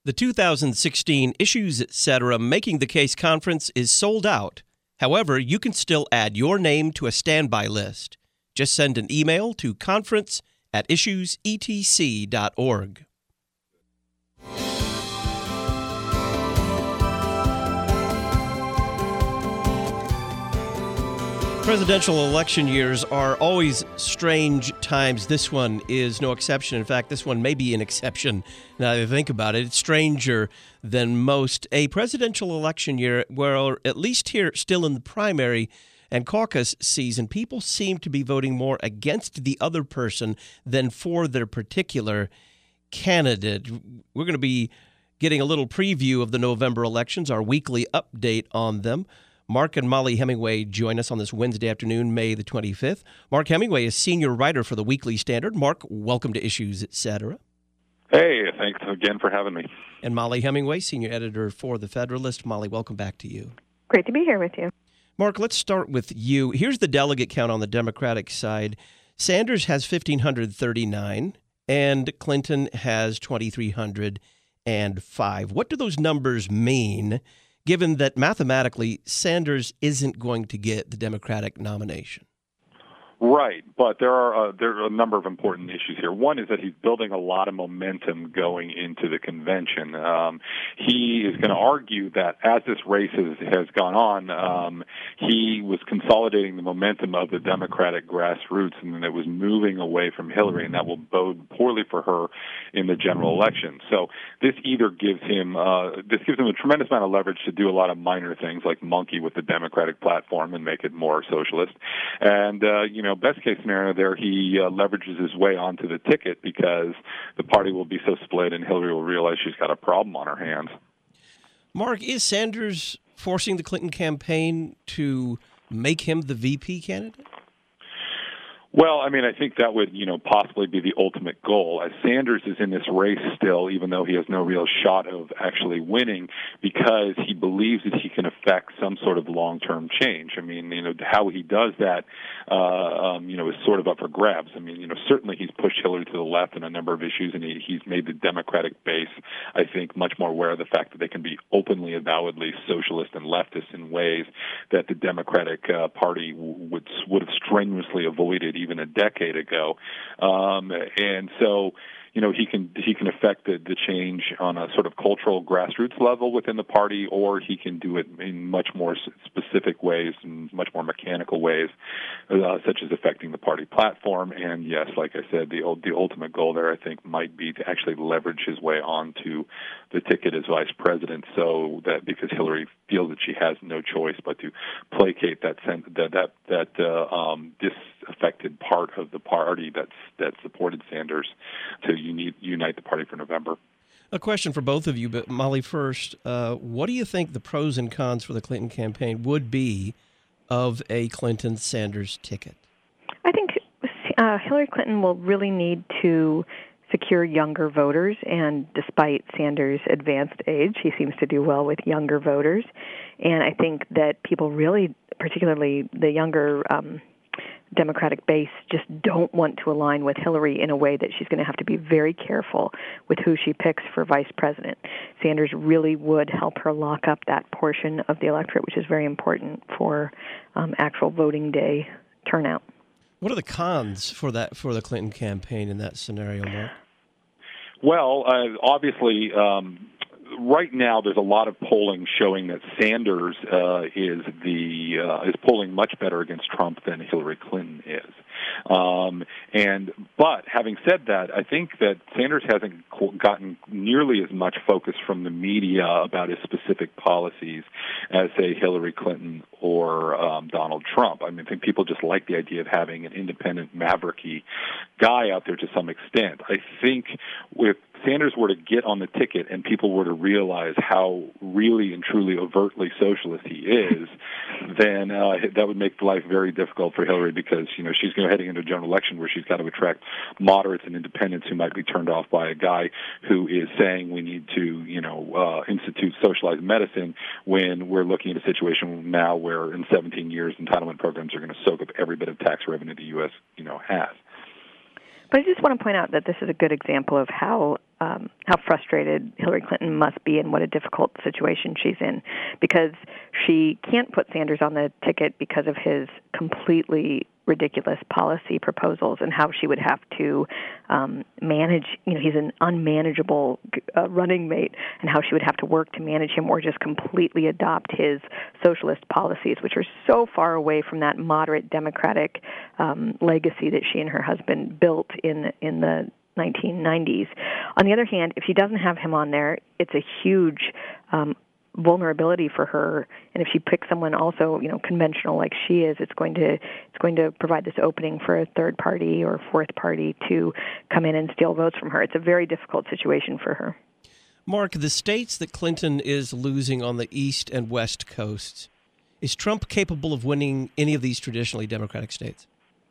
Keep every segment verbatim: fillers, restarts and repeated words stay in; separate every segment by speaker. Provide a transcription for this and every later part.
Speaker 1: The two thousand sixteen Issues Etc. Making the Case Conference is sold out. However, you can still add your name to a standby list. Just send an email to conference at issues e t c dot org. Presidential election years are always strange times. This one is no exception. In fact, this one may be an exception. Now that I think about it, it's stranger than most. A presidential election year where, at least here, still in the primary and caucus season, people seem to be voting more against the other person than for their particular candidate. We're going to be getting a little preview of the November elections, our weekly update on them. Mark and Molly Hemingway join us on this Wednesday afternoon, May the twenty-fifth. Mark Hemingway is senior writer for the Weekly Standard. Mark, welcome to Issues Etc.
Speaker 2: Hey, thanks again for having me.
Speaker 1: And Molly Hemingway, senior editor for The Federalist. Molly, welcome back to you.
Speaker 3: Great to be here with you.
Speaker 1: Mark, let's start with you. Here's the delegate count on the Democratic side. Sanders has one thousand five hundred thirty-nine, and Clinton has two thousand three hundred five. What do those numbers mean, given that mathematically Sanders isn't going to get the Democratic nomination?
Speaker 2: Right, but there are uh, there are a number of important issues here. One is that he's building a lot of momentum going into the convention. Um, he is going to argue that as this race has, has gone on, um, he was consolidating the momentum of the Democratic grassroots, and it was moving away from Hillary, and that will bode poorly for her in the general election. So this either gives him uh, this gives him a tremendous amount of leverage to do a lot of minor things like monkey with the Democratic platform and make it more socialist, and uh, you know. Best case scenario there, he uh, leverages his way onto the ticket because the party will be so split and Hillary will realize she's got a problem on her hands.
Speaker 1: Mark, is Sanders forcing the Clinton campaign to make him the V P candidate?
Speaker 2: Well, I mean, I think that would, you know, possibly be the ultimate goal. As Sanders is in this race still, even though he has no real shot of actually winning, because he believes that he can affect some sort of long-term change. I mean, you know, how he does that, uh, um, you know, is sort of up for grabs. I mean, you know, certainly he's pushed Hillary to the left on a number of issues, and he, he's made the Democratic base, I think, much more aware of the fact that they can be openly, avowedly socialist and leftist in ways that the Democratic uh, Party would would have strenuously avoided even a decade ago, um, and so you know he can he can affect the, the change on a sort of cultural grassroots level within the party, or he can do it in much more specific ways and much more mechanical ways, uh, such as affecting the party platform. And yes, like I said, the the ultimate goal there, I think, might be to actually leverage his way onto the ticket as vice president, so that because Hillary feels that she has no choice but to placate that that that that uh, um, disaffected part of the party that's that supported Sanders to unite unite the party for November.
Speaker 1: A question for both of you, but Molly first. Uh, what do you think the pros and cons for the Clinton campaign would be of a Clinton-Sanders ticket?
Speaker 3: I think uh, Hillary Clinton will really need to secure younger voters, and despite Sanders' advanced age, he seems to do well with younger voters. And I think that people really, particularly the younger um, Democratic base, just don't want to align with Hillary in a way that she's going to have to be very careful with who she picks for vice president. Sanders really would help her lock up that portion of the electorate, which is very important for um, actual voting day turnout.
Speaker 1: What are the cons for that for the Clinton campaign in that scenario, Mark?
Speaker 2: Well, uh, obviously, um, right now there's a lot of polling showing that Sanders uh, is the uh, is polling much better against Trump than Hillary Clinton is. Um, and but having said that, I think that Sanders hasn't gotten nearly as much focus from the media about his specific policies as, say, Hillary Clinton or um, Donald Trump. I mean, I think people just like the idea of having an independent, mavericky guy out there to some extent. I think if Sanders were to get on the ticket and people were to realize how really and truly overtly socialist he is, then uh, that would make life very difficult for Hillary, because, you know, she's going to heading into a general election where she's got to attract moderates and independents who might be turned off by a guy who is saying we need to, you know, uh, institute socialized medicine, when we're looking at a situation now where in seventeen years entitlement programs are going to soak up every bit of tax revenue the U S, you know, has.
Speaker 3: But I just want to point out that this is a good example of how um, how frustrated Hillary Clinton must be and what a difficult situation she's in, because she can't put Sanders on the ticket because of his completely ridiculous policy proposals and how she would have to um, manage, you know, he's an unmanageable uh, running mate, and how she would have to work to manage him or just completely adopt his socialist policies, which are so far away from that moderate democratic um, legacy that she and her husband built in in the nineteen nineties. On the other hand, if she doesn't have him on there, it's a huge um, vulnerability for her, and if she picks someone also, you know, conventional like she is, it's going to it's going to provide this opening for a third party or fourth party to come in and steal votes from her. It's a very difficult situation for her.
Speaker 1: Mark, the states that Clinton is losing on the East and West coasts, is Trump capable of winning any of these traditionally Democratic states?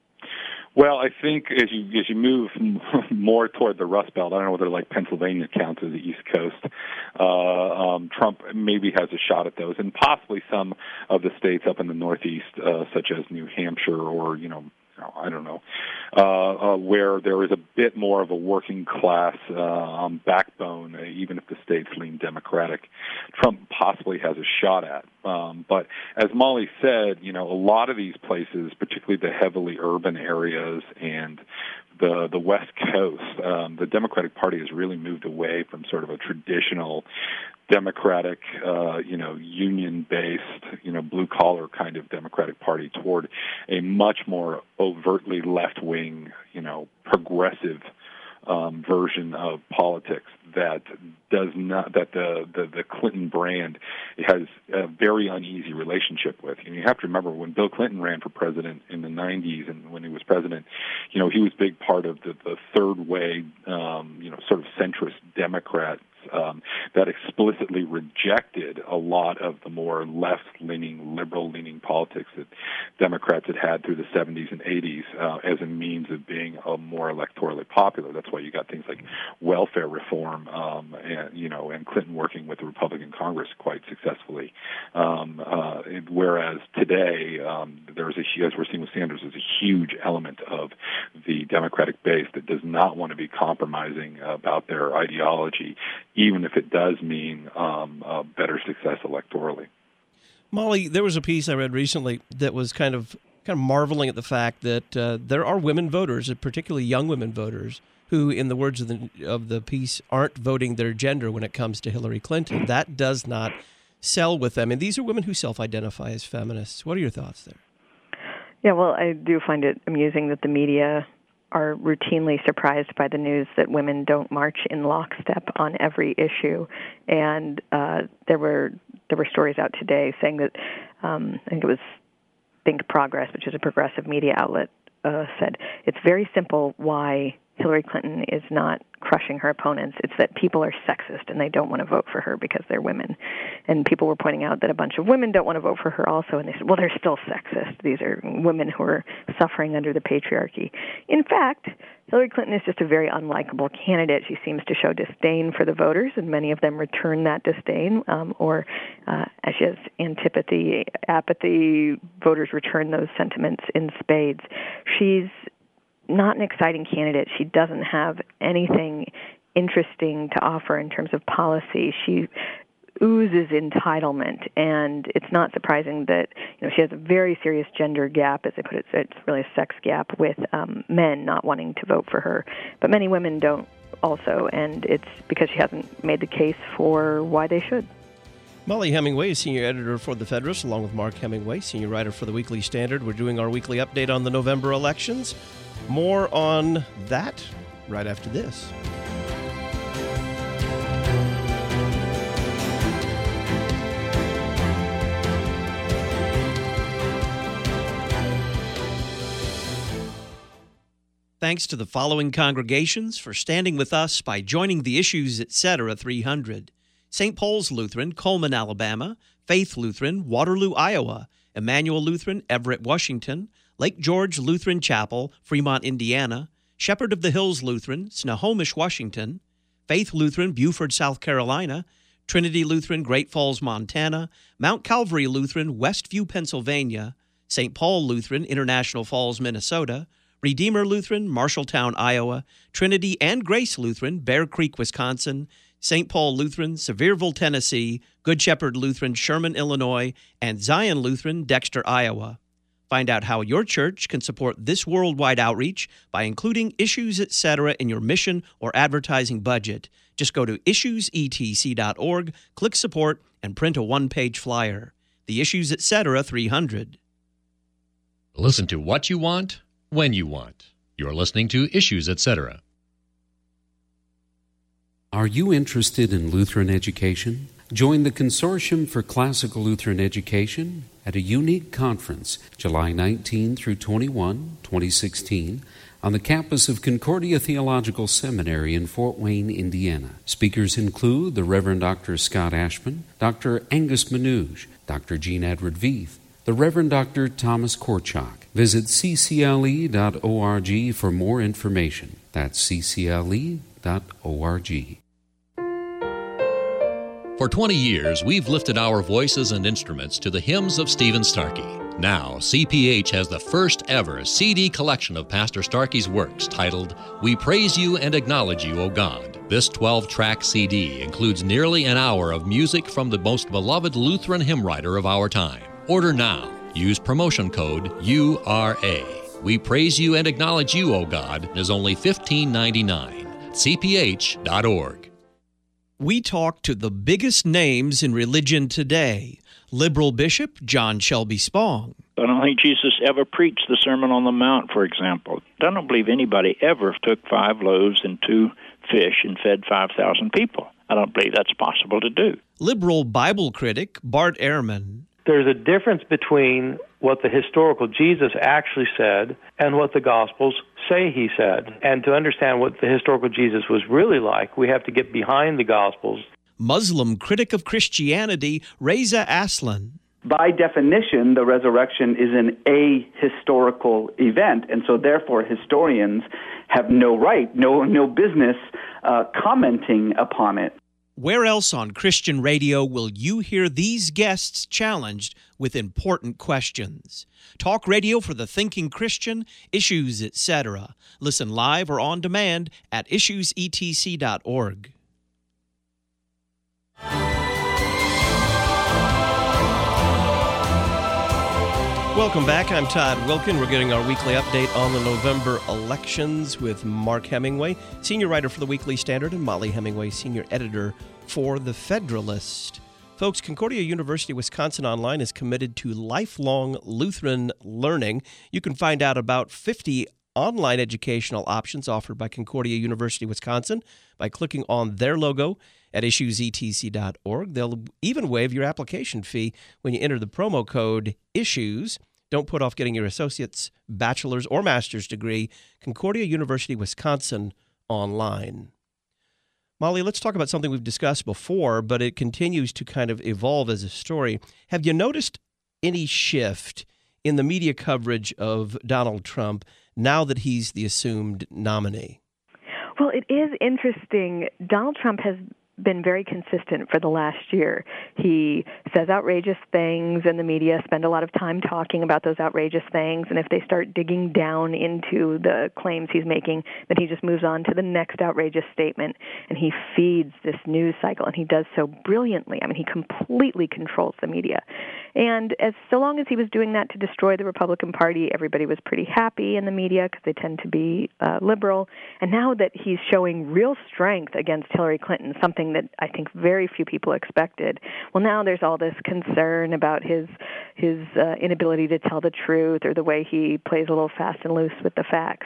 Speaker 2: Well, I think as you as you move more toward the Rust Belt, I don't know whether like Pennsylvania counts as the East Coast, uh, um, Trump maybe has a shot at those, and possibly some of the states up in the Northeast, uh, such as New Hampshire or, you know, I don't know, uh, uh, where there is a bit more of a working class uh, um, backbone, uh, even if the states lean Democratic, Trump possibly has a shot at. Um, but as Molly said, you know, a lot of these places, particularly the heavily urban areas and the the West Coast, um, the Democratic Party has really moved away from sort of a traditional Democratic, uh, you know, union-based, you know, blue-collar kind of Democratic Party toward a much more overtly left-wing, you know, progressive um, version of politics that does not, that the, the, the Clinton brand has a very uneasy relationship with. And you have to remember when Bill Clinton ran for president in the nineties, and when he was president, you know, he was a big part of the, the third way, um, you know, sort of centrist Democrats Um, that explicitly rejected a lot of the more left-leaning, liberal-leaning politics that Democrats had had through the seventies and eighties uh, as a means of being uh, more electorally popular. That's why you got things like welfare reform, um, and you know, and Clinton working with the Republican Congress quite successfully. Um, uh, whereas today, um, there's a, as we're seeing with Sanders, there's a huge element of the Democratic base that does not want to be compromising about their ideology, even if it does mean um, uh, better success electorally.
Speaker 1: Molly, there was a piece I read recently that was kind of kind of marveling at the fact that uh, there are women voters, particularly young women voters, who, in the words of the of the piece, aren't voting their gender when it comes to Hillary Clinton. That does not sell with them. And these are women who self-identify as feminists. What are your thoughts there?
Speaker 3: Yeah, well, I do find it amusing that the media are routinely surprised by the news that women don't march in lockstep on every issue. And uh, there were there were stories out today saying that, um, I think it was Think Progress, which is a progressive media outlet, uh, said it's very simple why Hillary Clinton is not crushing her opponents. It's that people are sexist and they don't want to vote for her because they're women. And people were pointing out that a bunch of women don't want to vote for her also, and they said, well, they're still sexist. These are women who are suffering under the patriarchy. In fact, Hillary Clinton is just a very unlikable candidate. She seems to show disdain for the voters, and many of them return that disdain, um, or uh, as she has antipathy, apathy, voters return those sentiments in spades. She's not an exciting candidate. She doesn't have anything interesting to offer in terms of policy. She oozes entitlement, and it's not surprising that, you know, she has a very serious gender gap, as I put it. It's really a sex gap with um, men not wanting to vote for her. But many women don't also, and it's because she hasn't made the case for why they should.
Speaker 1: Molly Hemingway is senior editor for The Federalist, along with Mark Hemingway, senior writer for The Weekly Standard. We're doing our weekly update on the November elections. More on that right after this. Thanks to the following congregations for standing with us by joining the Issues Etc. three hundred. Saint Paul's Lutheran, Coleman, Alabama; Faith Lutheran, Waterloo, Iowa; Emmanuel Lutheran, Everett, Washington; Lake George Lutheran Chapel, Fremont, Indiana; Shepherd of the Hills Lutheran, Snohomish, Washington; Faith Lutheran, Beaufort, South Carolina; Trinity Lutheran, Great Falls, Montana; Mount Calvary Lutheran, Westview, Pennsylvania; Saint Paul Lutheran, International Falls, Minnesota; Redeemer Lutheran, Marshalltown, Iowa, Trinity and Grace Lutheran, Bear Creek, Wisconsin, Saint Paul Lutheran, Sevierville, Tennessee, Good Shepherd Lutheran, Sherman, Illinois, and Zion Lutheran, Dexter, Iowa. Find out how your church can support this worldwide outreach by including Issues Etc. in your mission or advertising budget. Just go to issues e t c dot org, click Support, and print a one-page flyer. The Issues Etc. three hundred.
Speaker 4: Listen to what you want, when you want. You're listening to Issues Etc.
Speaker 5: Are you interested in Lutheran education? Join the Consortium for Classical Lutheran Education at a unique conference, July nineteenth through twenty-first, twenty sixteen, on the campus of Concordia Theological Seminary in Fort Wayne, Indiana. Speakers include the Reverend Doctor Scott Ashman, Doctor Angus Manouge, Doctor Jean Edward Veith, the Reverend Doctor Thomas Korchak. Visit c c l e dot org for more information. That's c c l e dot org.
Speaker 4: For twenty years, we've lifted our voices and instruments to the hymns of Stephen Starkey. Now, C P H has the first ever C D collection of Pastor Starkey's works titled, We Praise You and Acknowledge You, O God. This twelve-track C D includes nearly an hour of music from the most beloved Lutheran hymn writer of our time. Order now. Use promotion code U R A. We Praise You and Acknowledge You, O God is only fifteen ninety-nine. c p h dot org.
Speaker 1: We talk to the biggest names in religion today. Liberal Bishop John Shelby Spong.
Speaker 6: I don't think Jesus ever preached the Sermon on the Mount, for example. I don't believe anybody ever took five loaves and two fish and fed five thousand people. I don't believe that's possible to do.
Speaker 1: Liberal Bible critic Bart Ehrman.
Speaker 7: There's a difference between what the historical Jesus actually said and what the Gospels say he said. And to understand what the historical Jesus was really like, we have to get behind the Gospels.
Speaker 1: Muslim critic of Christianity Reza Aslan.
Speaker 8: By definition, the resurrection is an ahistorical event, and so therefore historians have no right, no, no business uh, commenting upon it.
Speaker 1: Where else on Christian radio will you hear these guests challenged with important questions? Talk radio for the thinking Christian, Issues Etc. Listen live or on demand at issues e t c dot org. Welcome back. I'm Todd Wilkin. We're getting our weekly update on the November elections with Mark Hemingway, senior writer for the Weekly Standard, and Molly Hemingway, senior editor for The Federalist. Folks, Concordia University Wisconsin Online is committed to lifelong Lutheran learning. You can find out about fifty online educational options offered by Concordia University Wisconsin by clicking on their logo at issues e t c dot org. They'll even waive your application fee when you enter the promo code ISSUES. Don't put off getting your associate's, bachelor's, or master's degree. Concordia University Wisconsin Online. Molly, let's talk about something we've discussed before, but it continues to kind of evolve as a story. Have you noticed any shift in the media coverage of Donald Trump now that he's the assumed nominee?
Speaker 3: Well, it is interesting. Donald Trump has been very consistent for the last year. He says outrageous things, and the media spend a lot of time talking about those outrageous things, and if they start digging down into the claims he's making, then he just moves on to the next outrageous statement, and he feeds this news cycle, and he does so brilliantly. I mean, he completely controls the media. And as so long as he was doing that to destroy the Republican Party, everybody was pretty happy in the media because they tend to be uh, liberal. And now that he's showing real strength against Hillary Clinton, something that I think very few people expected, well, now there's all this concern about his his uh, inability to tell the truth or the way he plays a little fast and loose with the facts.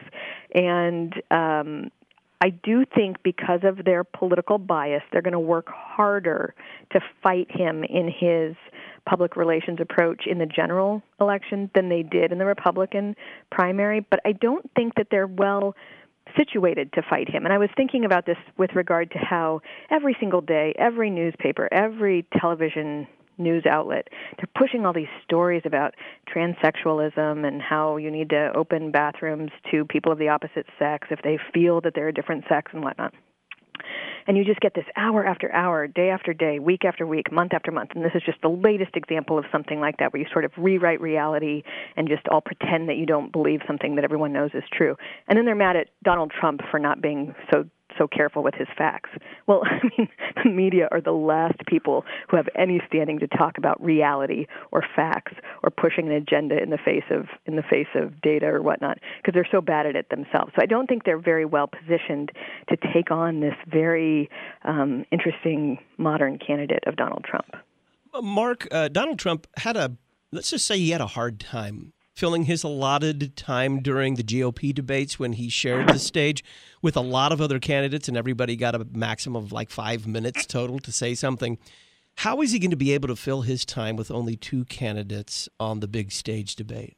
Speaker 3: And um, I do think because of their political bias, they're going to work harder to fight him in his public relations approach in the general election than they did in the Republican primary. But I don't think that they're well situated to fight him. And I was thinking about this with regard to how every single day, every newspaper, every television news outlet, they're pushing all these stories about transsexualism and how you need to open bathrooms to people of the opposite sex if they feel that they're a different sex and whatnot. And you just get this hour after hour, day after day, week after week, month after month. And this is just the latest example of something like that, where you sort of rewrite reality and just all pretend that you don't believe something that everyone knows is true. And then they're mad at Donald Trump for not being so so careful with his facts. Well, I mean, the media are the last people who have any standing to talk about reality or facts or pushing an agenda in the face of in the face of data or whatnot, because they're so bad at it themselves. So I don't think they're very well positioned to take on this very um, interesting modern candidate of Donald Trump.
Speaker 1: Mark, uh, Donald Trump had a, let's just say he had a hard time filling his allotted time during the G O P debates when he shared the stage with a lot of other candidates, and everybody got a maximum of like five minutes total to say something. How is he going to be able to fill his time with only two candidates on the big stage debate?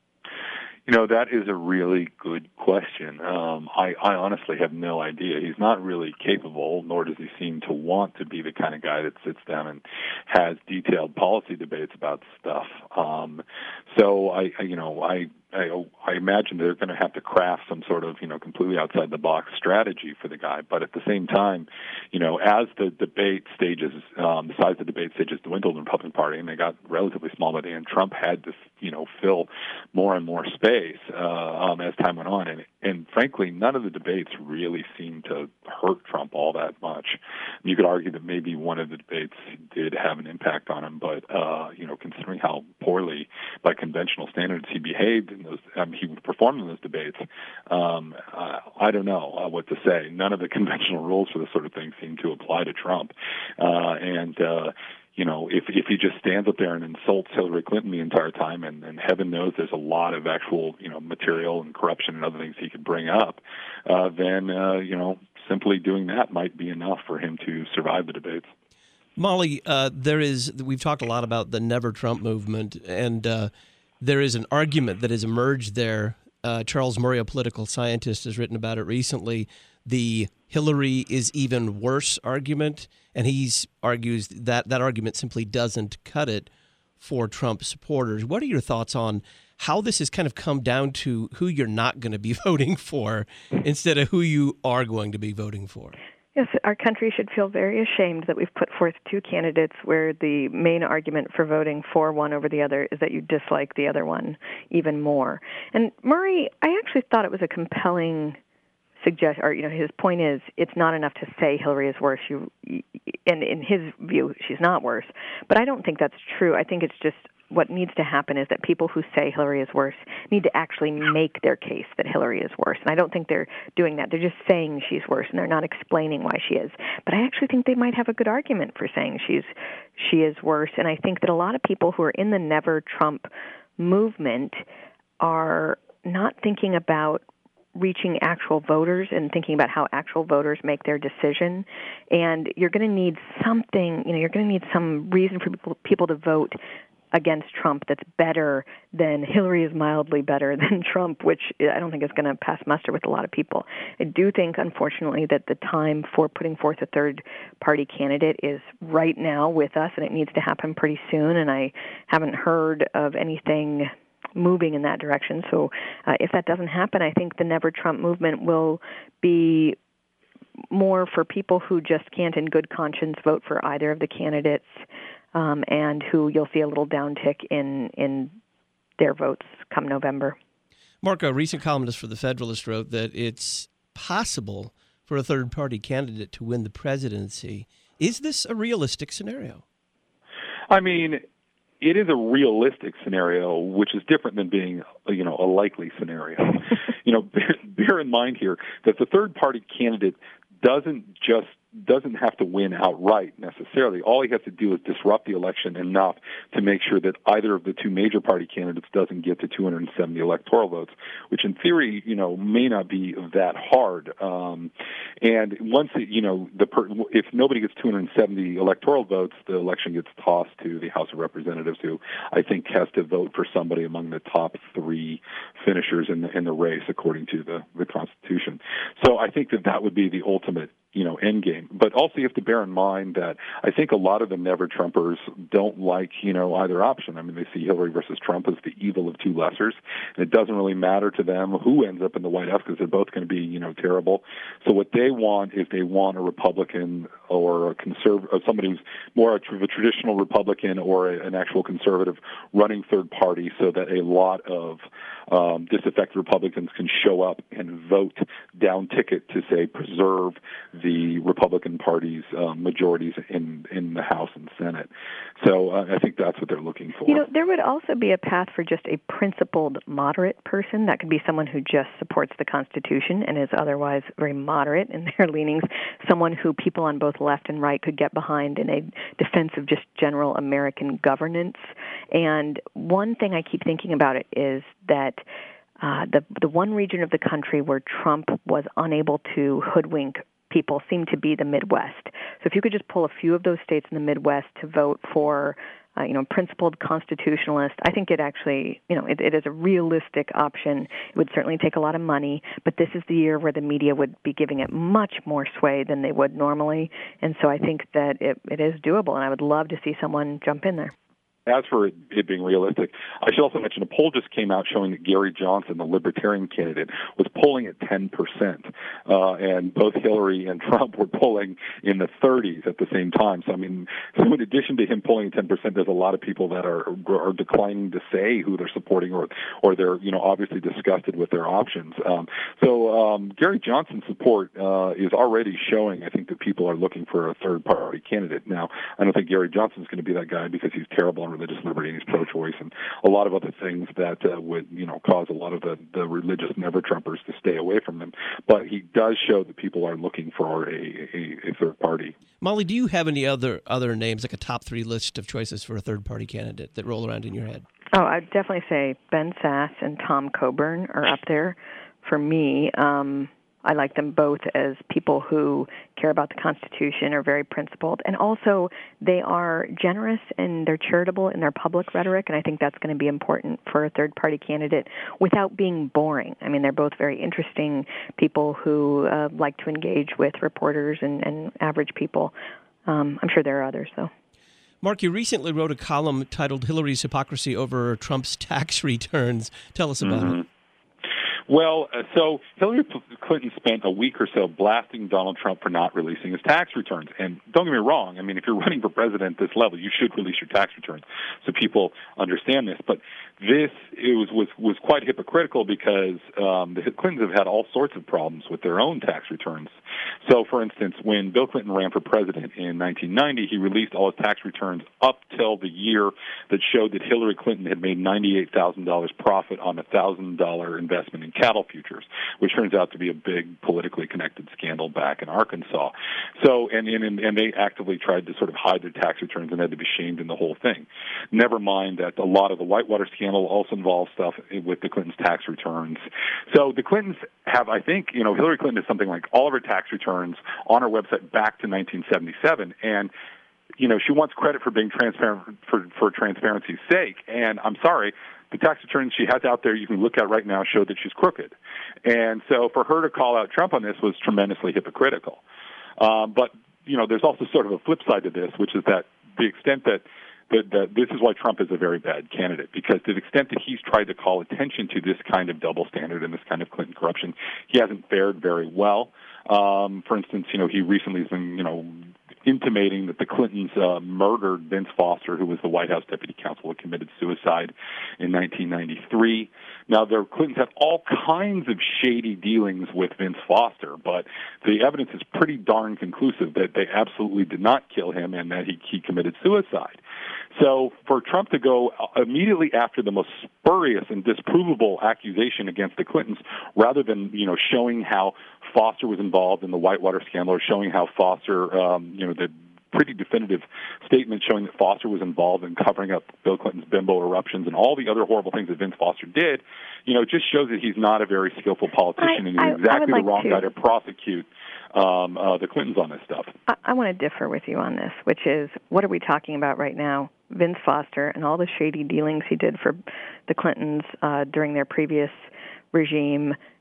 Speaker 2: You know, that is a really good question. Um, I, I honestly have no idea. He's not really capable, nor does he seem to want to be the kind of guy that sits down and has detailed policy debates about stuff. Um, so I, I, you know, I, I, I imagine they're going to have to craft some sort of, you know, completely outside the box strategy for the guy. But at the same time, you know, as the debate stages, um, the size of the debate stages dwindled in the Republican Party, and they got relatively small by the end, Trump had to, you know, fill more and more space uh, um, as time went on. And, and frankly, none of the debates really seemed to hurt Trump all that much. You could argue that maybe one of the debates did have an impact on him, but, uh, you know, considering how poorly, by conventional standards, he behaved in those, um, he performed in those debates, um, uh, I don't know uh, what to say. None of the conventional rules for this sort of thing seem to apply to Trump. Uh, and, uh, you know, if if he just stands up there and insults Hillary Clinton the entire time, and, and heaven knows there's a lot of actual, you know, material and corruption and other things he could bring up, uh, then, uh, you know, simply doing that might be enough for him to survive the debates.
Speaker 1: Molly, uh, there is, we've talked a lot about the Never Trump movement, and uh, there is an argument that has emerged there. Uh, Charles Murray, a political scientist, has written about it recently, the Hillary is even worse argument, and he argues that that argument simply doesn't cut it for Trump supporters. What are your thoughts on how this has kind of come down to who you're not going to be voting for instead of who you are going to be voting for?
Speaker 3: Yes, our country should feel very ashamed that we've put forth two candidates where the main argument for voting for one over the other is that you dislike the other one even more. And Murray, I actually thought it was a compelling suggest, or you know, his point is it's not enough to say Hillary is worse. You, and in his view, she's not worse. But I don't think that's true. I think it's just what needs to happen is that people who say Hillary is worse need to actually make their case that Hillary is worse. And I don't think they're doing that. They're just saying she's worse, and they're not explaining why she is. But I actually think they might have a good argument for saying she's she is worse. And I think that a lot of people who are in the Never Trump movement are not thinking about reaching actual voters and thinking about how actual voters make their decision. And you're going to need something, you know, you're going to need some reason for people, people to vote against Trump that's better than Hillary is mildly better than Trump, which I don't think is going to pass muster with a lot of people. I do think, unfortunately, that the time for putting forth a third-party candidate is right now with us, and it needs to happen pretty soon, and I haven't heard of anything moving in that direction. So uh, if that doesn't happen, I think the Never Trump movement will be more for people who just can't in good conscience vote for either of the candidates, um, and who you'll see a little downtick in, in their votes come November.
Speaker 1: Mark, a recent columnist for The Federalist wrote that it's possible for a third-party candidate to win the presidency. Is this a realistic scenario?
Speaker 2: I mean, it is a realistic scenario, which is different than being, you know, a likely scenario. you know, bear, bear in mind here that the third-party candidate doesn't just doesn't have to win outright necessarily. All he has to do is disrupt the election enough to make sure that either of the two major party candidates doesn't get to two hundred seventy electoral votes, which in theory, you know, may not be that hard. Um, and once, it, you know, the per, if nobody gets two hundred seventy electoral votes, the election gets tossed to the House of Representatives, who I think has to vote for somebody among the top three finishers in the, in the race, according to the, the Constitution. So I think that that would be the ultimate you know, end game. But also you have to bear in mind that I think a lot of the never-Trumpers don't like, you know, either option. I mean, they see Hillary versus Trump as the evil of two lessers, and it doesn't really matter to them who ends up in the White House because they're both going to be, you know, terrible. So what they want is they want a Republican or a conservative, or somebody who's more of a traditional Republican or a, an actual conservative running third party so that a lot of um, disaffected Republicans can show up and vote down ticket to, say, preserve the Republican Party's um, majorities in, in the House and Senate. So uh, I think that's what they're looking for.
Speaker 3: You know, there would also be a path for just a principled moderate person. That could be someone who just supports the Constitution and is otherwise very moderate in their leanings, someone who people on both left and right could get behind in a defense of just general American governance. And one thing I keep thinking about it is that uh, the the one region of the country where Trump was unable to hoodwink people seemed to be the Midwest. So if you could just pull a few of those states in the Midwest to vote for, uh, you know, principled constitutionalist, I think it actually, you know, it, it is a realistic option. It would certainly take a lot of money, but this is the year where the media would be giving it much more sway than they would normally. And so I think that it, it is doable, and I would love to see someone jump in there.
Speaker 2: As for it, it being realistic, I should also mention a poll just came out showing that Gary Johnson, the Libertarian candidate, was polling at ten percent, uh, and both Hillary and Trump were polling in the thirties at the same time. So, I mean, so in addition to him polling at ten percent, there's a lot of people that are are declining to say who they're supporting, or or they're, you know, obviously disgusted with their options. Um, so um, Gary Johnson's support uh, is already showing, I think, that people are looking for a third-party candidate. Now, I don't think Gary Johnson's going to be that guy because he's terrible on religious liberty and he's pro-choice and a lot of other things that uh, would, you know, cause a lot of the, the religious never-Trumpers to stay away from him. But he does show that people are looking for a, a, a third party.
Speaker 1: Molly, do you have any other other names, like a top three list of choices for a third-party candidate that roll around in your head?
Speaker 3: Oh, I'd definitely say Ben Sasse and Tom Coburn are up there for me. Um, I like them both as people who care about the Constitution, are very principled, and also they are generous and they're charitable in their public rhetoric, and I think that's going to be important for a third-party candidate without being boring. I mean, they're both very interesting people who uh, like to engage with reporters and, and average people. Um, I'm sure there are others, though.
Speaker 1: Mark, you recently wrote a column titled Hillary's Hypocrisy Over Trump's Tax Returns. Tell us about
Speaker 2: mm-hmm.
Speaker 1: it.
Speaker 2: Well, uh, so Hillary Clinton spent a week or so blasting Donald Trump for not releasing his tax returns. And don't get me wrong, I mean, if you're running for president at this level, you should release your tax returns so people understand this. But this it was, was, was quite hypocritical because um, the Clintons have had all sorts of problems with their own tax returns. So, for instance, when Bill Clinton ran for president in nineteen ninety, he released all his tax returns up till the year that showed that Hillary Clinton had made ninety-eight thousand dollars profit on a one thousand dollars investment in cattle futures, which turns out to be a big politically connected scandal back in Arkansas. So, and, and, and they actively tried to sort of hide their tax returns and had to be shamed in the whole thing. Never mind that a lot of the Whitewater scandal also involves stuff with the Clintons' tax returns. So the Clintons have, I think, you know, Hillary Clinton has something like all of her tax returns on her website back to nineteen seventy-seven, and you know, she wants credit for being transparent for, for transparency's sake. And I'm sorry, the tax returns she has out there, you can look at right now, show that she's crooked. And so for her to call out Trump on this was tremendously hypocritical. Um, but, you know, there's also sort of a flip side to this, which is that the extent that That, that this is why Trump is a very bad candidate, because to the extent that he's tried to call attention to this kind of double standard and this kind of Clinton corruption, he hasn't fared very well. Um, for instance, you know, he recently has been, you know, intimating that the Clintons uh, murdered Vince Foster, who was the White House deputy counsel who committed suicide in nineteen ninety-three. Now, the Clintons had all kinds of shady dealings with Vince Foster, but the evidence is pretty darn conclusive that they absolutely did not kill him and that he, he committed suicide. So for Trump to go immediately after the most spurious and disprovable accusation against the Clintons, rather than, you know, showing how Foster was involved in the Whitewater scandal, or showing how Foster, um, you know, the pretty definitive statement showing that Foster was involved in covering up Bill Clinton's bimbo eruptions and all the other horrible things that Vince Foster did, you know, it just shows that he's not a very skillful politician, I, and he's
Speaker 3: I,
Speaker 2: exactly
Speaker 3: I like
Speaker 2: the wrong
Speaker 3: to.
Speaker 2: guy to prosecute um, uh, the Clintons on this stuff.
Speaker 3: I, I want to differ with you on this, which is, what are we talking about right now? Vince Foster and all the shady dealings he did for the Clintons uh, during their previous regime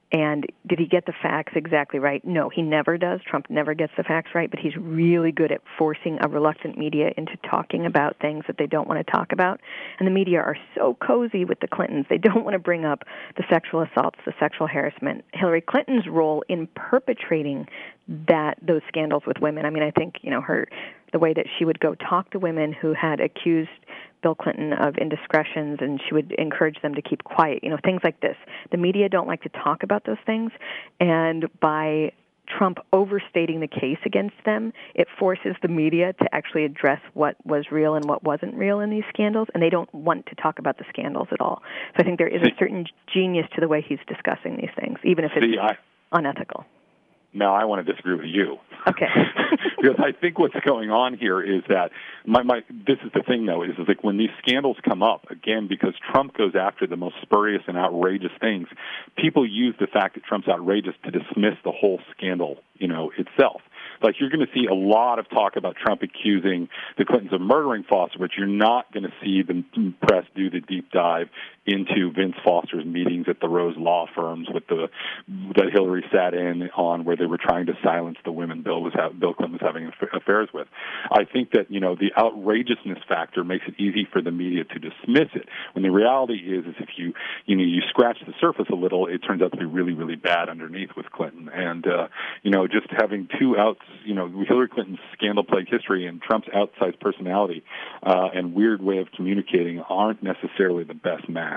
Speaker 3: And did he get the facts exactly right? No, he never does. Trump never gets the facts right, but he's really good at forcing a reluctant media into talking about things that they don't want to talk about. And the media are so cozy with the Clintons. They don't want to bring up the sexual assaults, the sexual harassment. Hillary Clinton's role in perpetrating that those scandals with women. I mean, I think, you know, her the way that she would go talk to women who had accused Bill Clinton of indiscretions, and she would encourage them to keep quiet, you know, things like this. The media don't like to talk about those things, and by Trump overstating the case against them, it forces the media to actually address what was real and what wasn't real in these scandals, and they don't want to talk about the scandals at all. So I think there is a certain genius to the way he's discussing these things, even if it's
Speaker 2: See, I,
Speaker 3: unethical.
Speaker 2: Now, I want to disagree with you.
Speaker 3: Okay.
Speaker 2: Because I think what's going on here is that, my, my this is the thing, though, is, is like when these scandals come up, again, because Trump goes after the most spurious and outrageous things, people use the fact that Trump's outrageous to dismiss the whole scandal, you know, itself. Like, you're going to see a lot of talk about Trump accusing the Clintons of murdering Foster, but you're not going to see the press do the deep dive into Vince Foster's meetings at the Rose law firms with the that Hillary sat in on, where they were trying to silence the women Bill was ha- Bill Clinton was having affairs with. I think that, you know, the outrageousness factor makes it easy for the media to dismiss it. When the reality is, is if you you know you scratch the surface a little, it turns out to be really really bad underneath with Clinton. And uh, you know, just having two outs, you know, Hillary Clinton's scandal-plagued history and Trump's outsized personality uh, and weird way of communicating aren't necessarily the best match.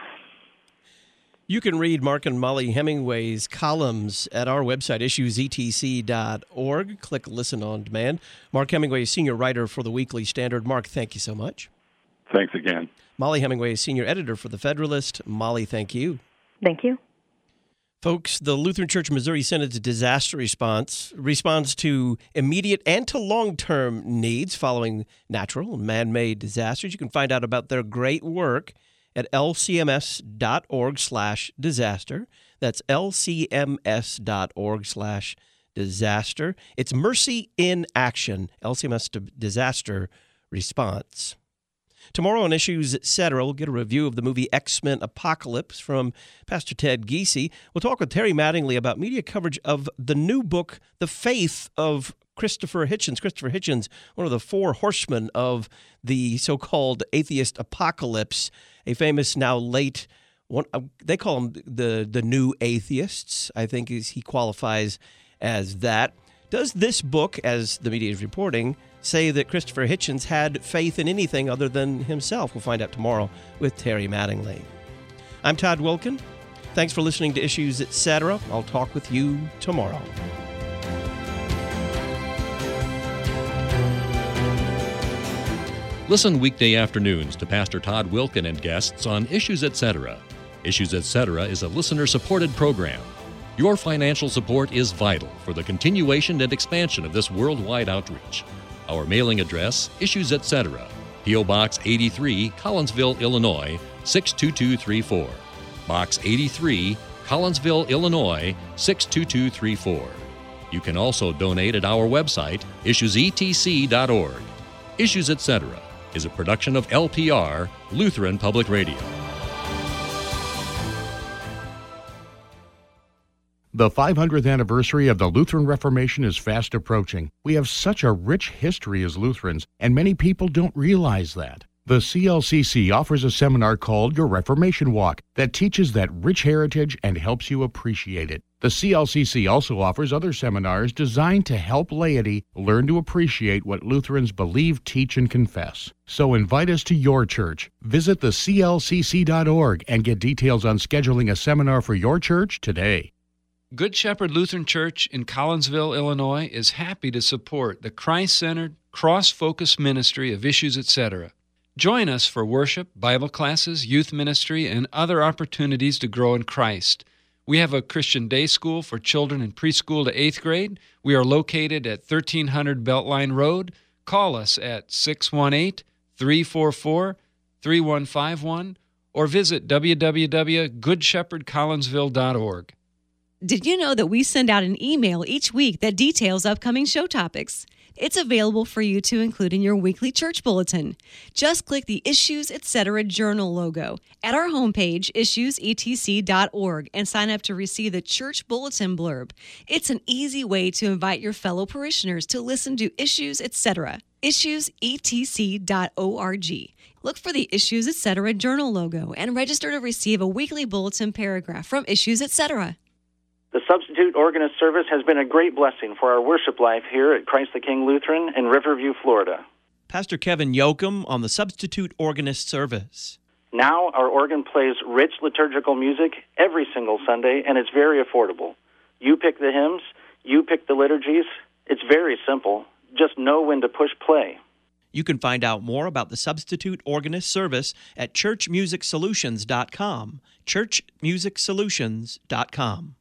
Speaker 1: You can read Mark and Molly Hemingway's columns at our website, issues e t c dot org. Click Listen on Demand. Mark Hemingway is senior writer for the Weekly Standard. Mark, thank you so much.
Speaker 2: Thanks again.
Speaker 1: Molly Hemingway is senior editor for The Federalist. Molly, thank you.
Speaker 3: Thank you.
Speaker 1: Folks, the Lutheran Church of Missouri Synods disaster response responds to immediate and to long-term needs following natural and man-made disasters. You can find out about their great work at l c m s dot org slash disaster. That's l c m s dot org slash disaster. It's Mercy in Action, L C M S Disaster Response. Tomorrow on Issues, et cetera, we'll get a review of the movie X-Men Apocalypse from Pastor Ted Giese. We'll talk with Terry Mattingly about media coverage of the new book, The Faith of Christopher Hitchens. Christopher Hitchens, one of the four horsemen of the so-called atheist apocalypse, a famous now late, one, uh, they call him the, the new atheists. I think is, he qualifies as that. Does this book, as the media is reporting, say that Christopher Hitchens had faith in anything other than himself? We'll find out tomorrow with Terry Mattingly. I'm Todd Wilkin. Thanks for listening to Issues, et cetera. I'll talk with you tomorrow.
Speaker 4: Listen weekday afternoons to Pastor Todd Wilkin and guests on Issues, et cetera. Issues, et cetera is a listener-supported program. Your financial support is vital for the continuation and expansion of this worldwide outreach. Our mailing address, Issues, et cetera. P O. Box eighty-three, Collinsville, Illinois, six two two three four. Box eighty-three, Collinsville, Illinois, six two two three four. You can also donate at our website, issues e t c dot org. Issues, et cetera is a production of L P R, Lutheran Public Radio.
Speaker 9: The five hundredth anniversary of the Lutheran Reformation is fast approaching. We have such a rich history as Lutherans, and many people don't realize that. The C L C C offers a seminar called Your Reformation Walk that teaches that rich heritage and helps you appreciate it. The C L C C also offers other seminars designed to help laity learn to appreciate what Lutherans believe, teach, and confess. So invite us to your church. Visit the c l c c dot org and get details on scheduling a seminar for your church today.
Speaker 10: Good Shepherd Lutheran Church in Collinsville, Illinois is happy to support the Christ-centered, cross-focused ministry of Issues, et cetera. Join us for worship, Bible classes, youth ministry, and other opportunities to grow in Christ. We have a Christian day school for children in preschool to eighth grade. We are located at thirteen hundred Beltline Road. Call us at six one eight, three four four, three one five one or visit w w w dot good shepherd collinsville dot org.
Speaker 11: Did you know that we send out an email each week that details upcoming show topics? It's available for you to include in your weekly church bulletin. Just click the Issues Etc. Journal logo at our homepage, issues e t c dot org, and sign up to receive the church bulletin blurb. It's an easy way to invite your fellow parishioners to listen to Issues Etc. issues e t c dot org. Look for the Issues Etc. Journal logo and register to receive a weekly bulletin paragraph from Issues Etc.
Speaker 12: The Substitute Organist Service has been a great blessing for our worship life here at Christ the King Lutheran in Riverview, Florida.
Speaker 1: Pastor Kevin Yoakum on the Substitute Organist Service.
Speaker 12: Now our organ plays rich liturgical music every single Sunday, and it's very affordable. You pick the hymns, you pick the liturgies. It's very simple. Just know when to push play.
Speaker 1: You can find out more about the Substitute Organist Service at church music solutions dot com. church music solutions dot com.